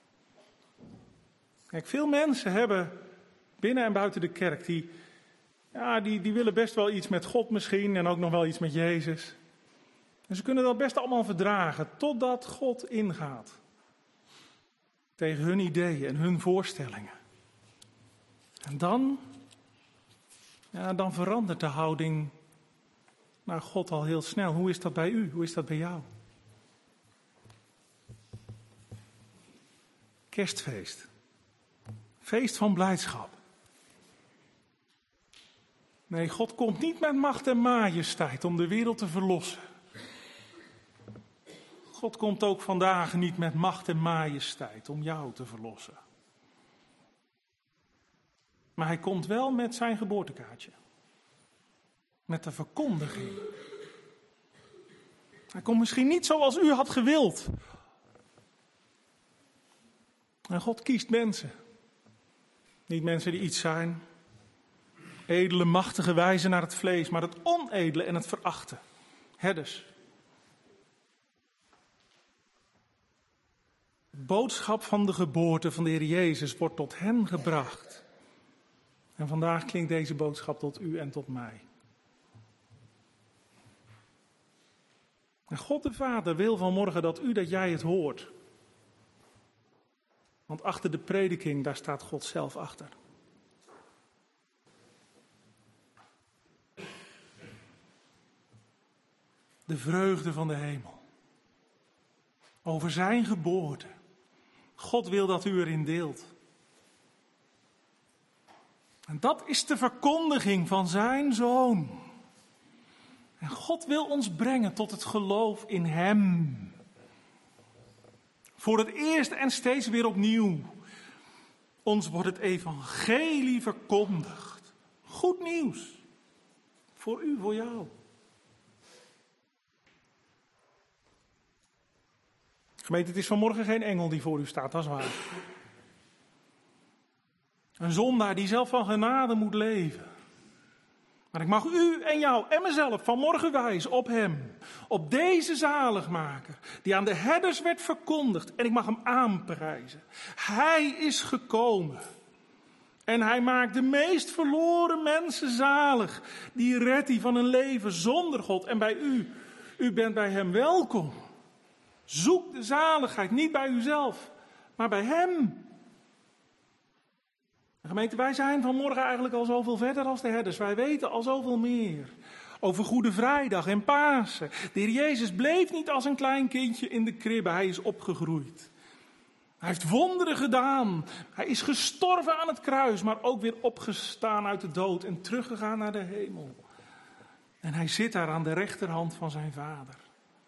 Kijk, veel mensen hebben binnen en buiten de kerk, die willen best wel iets met God misschien en ook nog wel iets met Jezus. En ze kunnen dat best allemaal verdragen, totdat God ingaat. Tegen hun ideeën en hun voorstellingen. En dan verandert de houding naar God al heel snel. Hoe is dat bij u? Hoe is dat bij jou? Kerstfeest. Feest van blijdschap. Nee, God komt niet met macht en majesteit om de wereld te verlossen. God komt ook vandaag niet met macht en majesteit om jou te verlossen. Maar hij komt wel met zijn geboortekaartje. Met de verkondiging. Hij komt misschien niet zoals u had gewild. En God kiest mensen. Niet mensen die iets zijn. Edele, machtige wijzen naar het vlees, maar het onedele en het verachten. Herders. De boodschap van de geboorte van de Heer Jezus wordt tot hen gebracht. En vandaag klinkt deze boodschap tot u en tot mij. En God de Vader wil vanmorgen dat jij het hoort. Want achter de prediking, daar staat God zelf achter. De vreugde van de hemel. Over zijn geboorte. God wil dat u erin deelt. En dat is de verkondiging van zijn Zoon. En God wil ons brengen tot het geloof in hem. Voor het eerst en steeds weer opnieuw. Ons wordt het evangelie verkondigd. Goed nieuws. Voor u, voor jou. Gemeente, het is vanmorgen geen engel die voor u staat, dat is waar. Een zondaar die zelf van genade moet leven. Maar ik mag u en jou en mezelf vanmorgen wijzen op hem. Op deze zaligmaker die aan de herders werd verkondigd. En ik mag hem aanprijzen. Hij is gekomen. En hij maakt de meest verloren mensen zalig. Die redt die van een leven zonder God. En bij u bent bij hem welkom. Zoek de zaligheid niet bij uzelf, maar bij hem. Gemeente, wij zijn vanmorgen eigenlijk al zoveel verder als de herders. Wij weten al zoveel meer over Goede Vrijdag en Pasen. De Heer Jezus bleef niet als een klein kindje in de kribbe. Hij is opgegroeid. Hij heeft wonderen gedaan. Hij is gestorven aan het kruis, maar ook weer opgestaan uit de dood en teruggegaan naar de hemel. En hij zit daar aan de rechterhand van zijn Vader.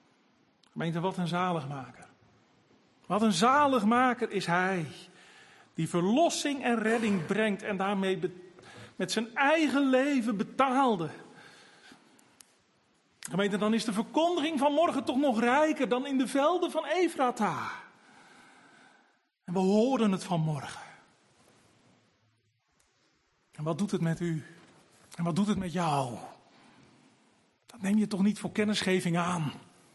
Gemeente, wat een zaligmaker. Wat een zaligmaker is hij. Die verlossing en redding brengt en daarmee met zijn eigen leven betaalde. Gemeente, dan is de verkondiging van morgen toch nog rijker dan in de velden van Efrata. En we horen het vanmorgen. En wat doet het met u? En wat doet het met jou? Dat neem je toch niet voor kennisgeving aan?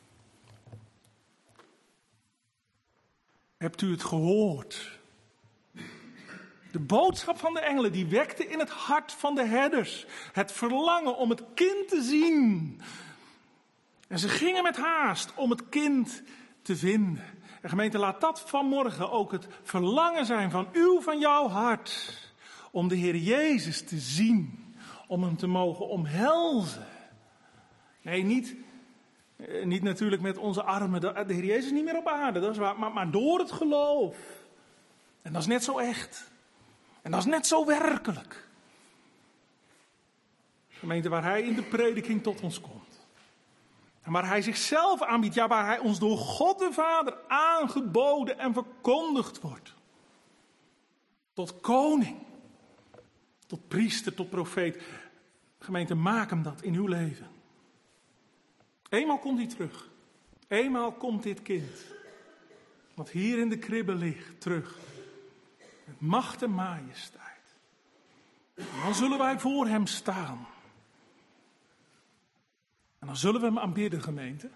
Hebt u het gehoord? De boodschap van de engelen die wekte in het hart van de herders het verlangen om het kind te zien. En ze gingen met haast om het kind te vinden. En gemeente, laat dat vanmorgen ook het verlangen zijn van jouw hart. Om de Heer Jezus te zien. Om hem te mogen omhelzen. Nee, niet natuurlijk met onze armen. De Heer Jezus is niet meer op aarde, dat is waar. Maar door het geloof. En dat is net zo echt. En dat is net zo werkelijk. Gemeente, waar hij in de prediking tot ons komt. En waar hij zichzelf aanbiedt. Ja, waar hij ons door God de Vader aangeboden en verkondigd wordt. Tot koning. Tot priester, tot profeet. Gemeente, maak hem dat in uw leven. Eenmaal komt hij terug. Eenmaal komt dit kind. Wat hier in de kribbe ligt, terug. Met macht en majesteit. En dan zullen wij voor hem staan. En dan zullen we hem aanbidden, gemeente.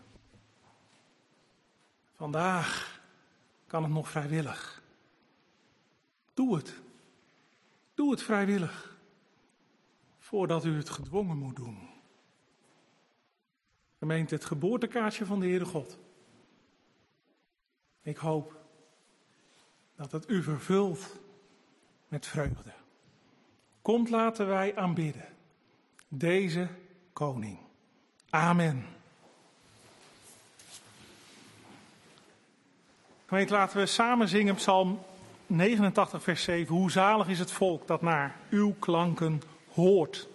Vandaag kan het nog vrijwillig. Doe het. Doe het vrijwillig. Voordat u het gedwongen moet doen. Gemeente, het geboortekaartje van de Heere God. Ik hoop dat het u vervult met vreugde. Komt, laten wij aanbidden. Deze koning. Amen. Gemeente, laten we samen zingen Psalm 89 vers 7. Hoe zalig is het volk dat naar uw klanken hoort.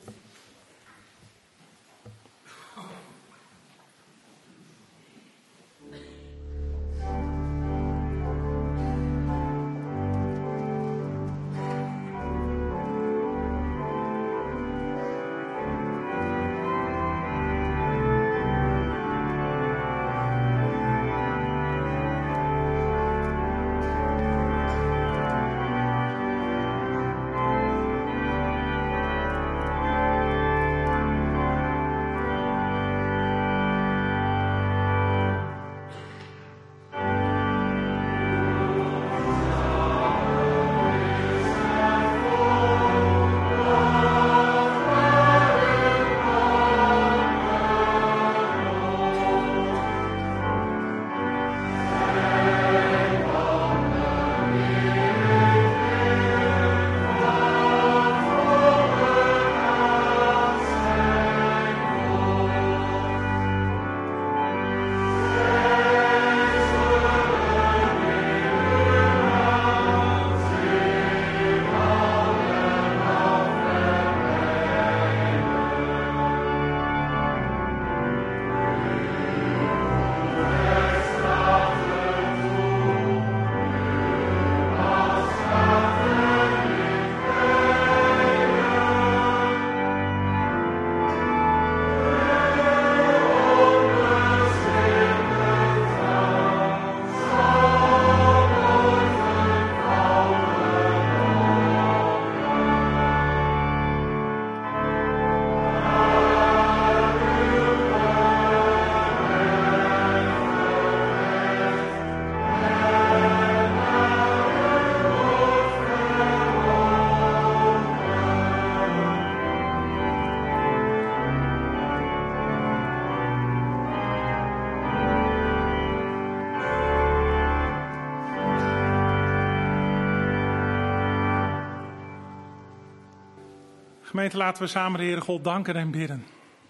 Gemeente, laten we samen de Heere God danken en bidden.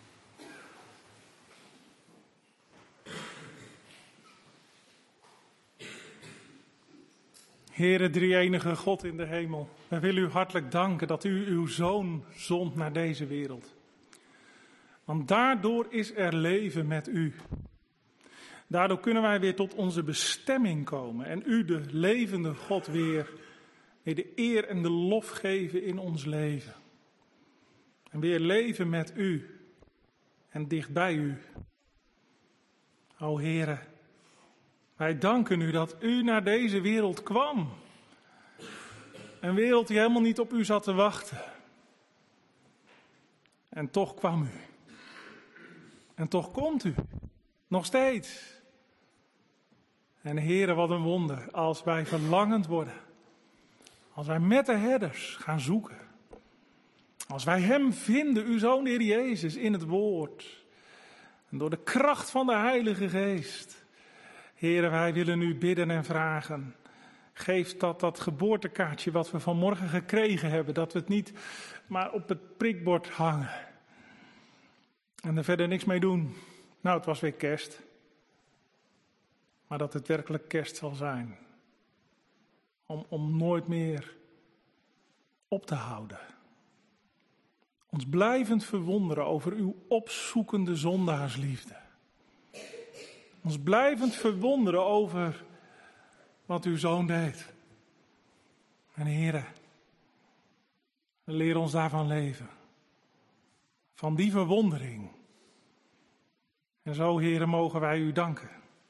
Heere, drie-enige God in de hemel, wij willen u hartelijk danken dat u uw Zoon zond naar deze wereld. Want daardoor is er leven met u. Daardoor kunnen wij weer tot onze bestemming komen en u, de levende God, weer weer de eer en de lof geven in ons leven. En weer leven met u en dicht bij u. O Heere, wij danken u dat u naar deze wereld kwam. Een wereld die helemaal niet op u zat te wachten. En toch kwam u. En toch komt u. Nog steeds. En Heere, wat een wonder als wij verlangend worden. Als wij met de herders gaan zoeken. Als wij hem vinden, uw Zoon Heer Jezus, in het woord. En door de kracht van de Heilige Geest. Heere, wij willen u bidden en vragen. Geef dat geboortekaartje wat we vanmorgen gekregen hebben. Dat we het niet maar op het prikbord hangen. En er verder niks mee doen. Nou, het was weer kerst. Maar dat het werkelijk kerst zal zijn. Om nooit meer op te houden. Ons blijvend verwonderen over uw opzoekende zondaarsliefde. Ons blijvend verwonderen over wat uw Zoon deed. En Heere, leer ons daarvan leven. Van die verwondering. En zo, Heere, mogen wij u danken.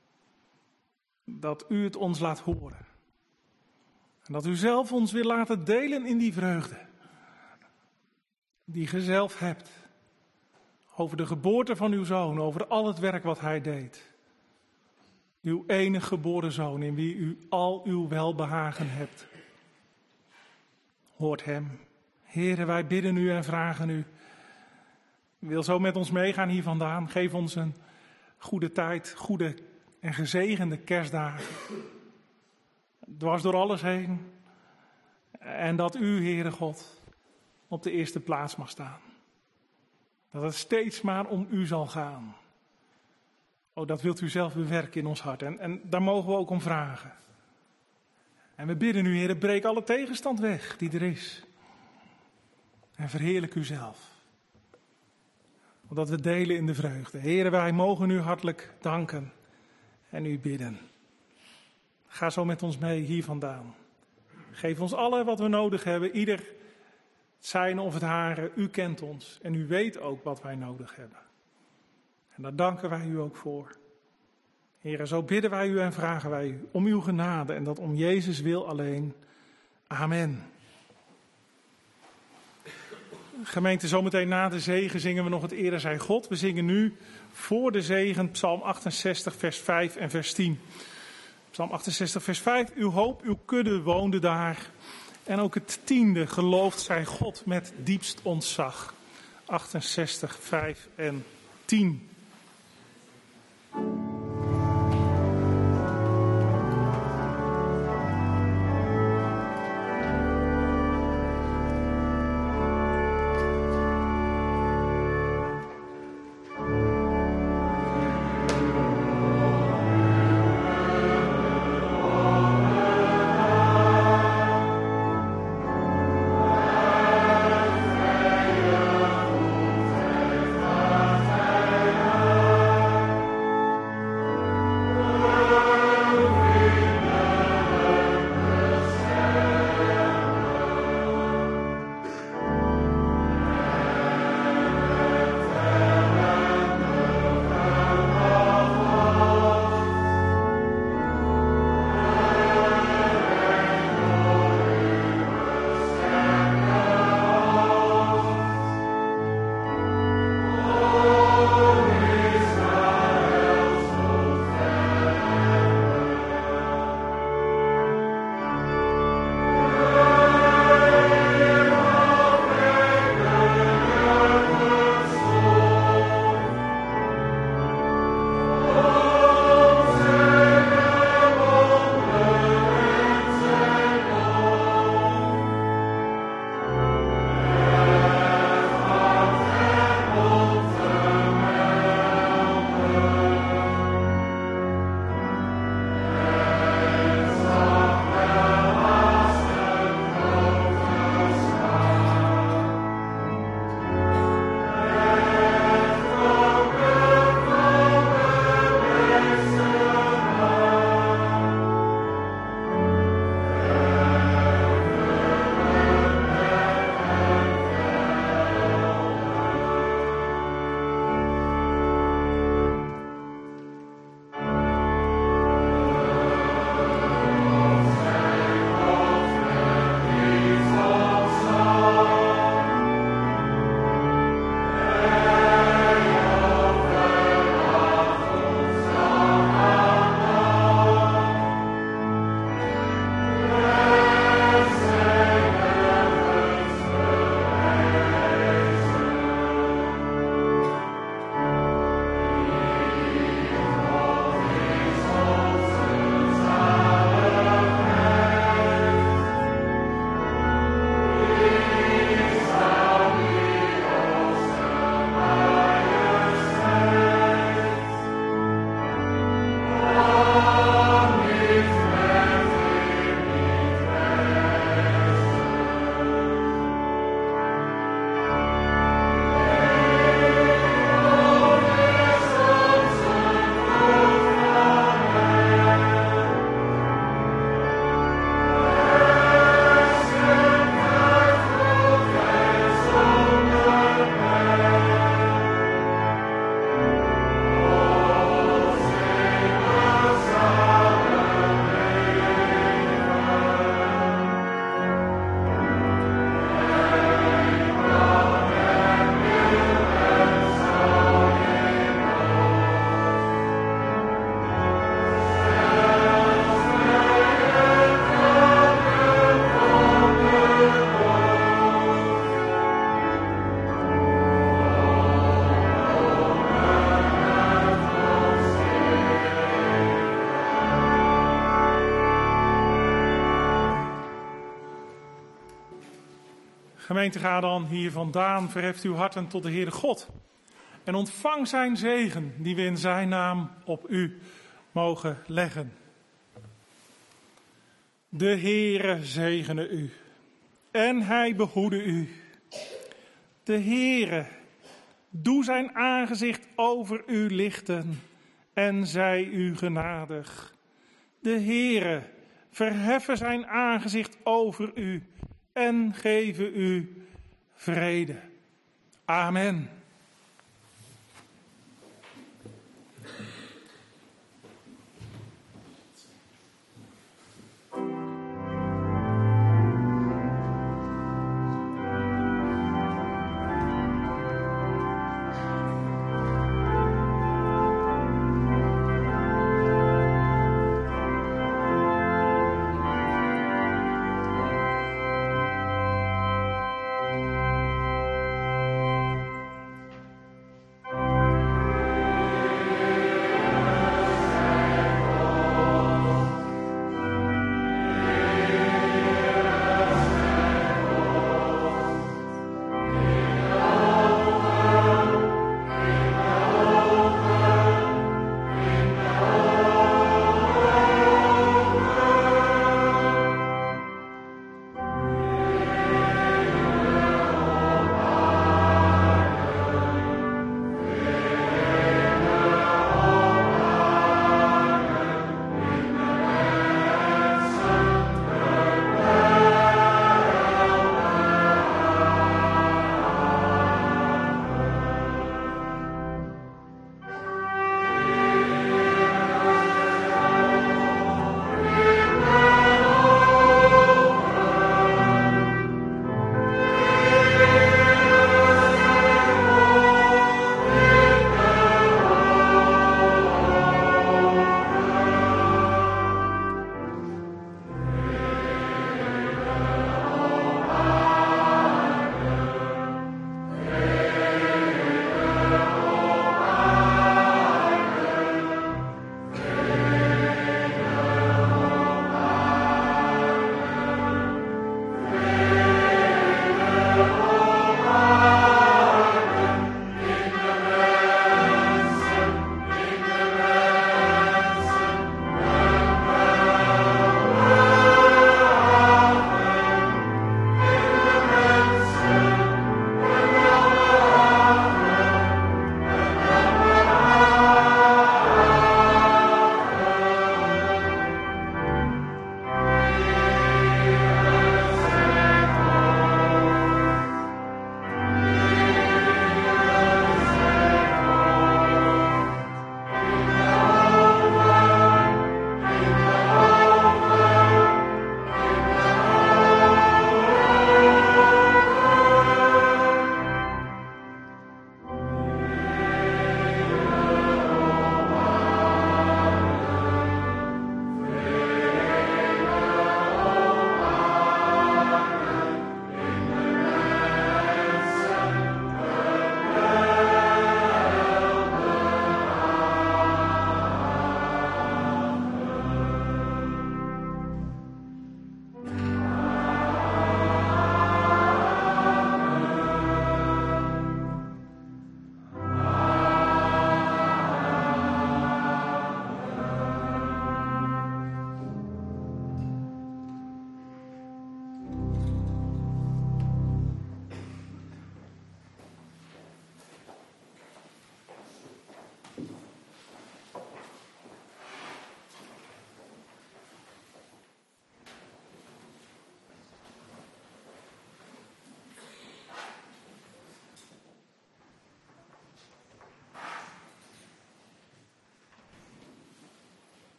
Dat u het ons laat horen. En dat u zelf ons wil laten delen in die vreugde. Die ge zelf hebt. Over de geboorte van uw Zoon, over al het werk wat hij deed. Uw enige geboren Zoon, in wie u al uw welbehagen hebt. Hoort hem. Heere, wij bidden u en vragen u. Wil zo met ons meegaan hier vandaan. Geef ons een goede tijd, goede en gezegende kerstdagen. Dwars door alles heen. En dat u, Heere God, op de eerste plaats mag staan. Dat het steeds maar om u zal gaan. Oh, dat wilt u zelf bewerken in ons hart. En daar mogen we ook om vragen. En we bidden u, Heere, breek alle tegenstand weg die er is. En verheerlijk u zelf. Omdat we delen in de vreugde. Heere, wij mogen u hartelijk danken en u bidden. Ga zo met ons mee hier vandaan. Geef ons alle wat we nodig hebben. Ieder het zijne of het hare. U kent ons en u weet ook wat wij nodig hebben. En daar danken wij u ook voor. Heere, zo bidden wij u en vragen wij u om uw genade en dat om Jezus wil alleen. Amen. Gemeente, zometeen na de zegen zingen we nog het Ere zij God. We zingen nu voor de zegen Psalm 68 vers 5 en vers 10. Psalm 68 vers 5. Uw hoop, uw kudde woonde daar. En ook het 10e, geloofd zij God met diepst ontzag. 68, 5 en 10. Gemeente, ga dan hier vandaan, verheft uw harten tot de Heere God. En ontvang zijn zegen, die we in zijn naam op u mogen leggen. De Heere zegene u en hij behoede u. De Heere doe zijn aangezicht over u lichten en zij u genadig. De Heere verheffe zijn aangezicht over u en geven u vrede. Amen.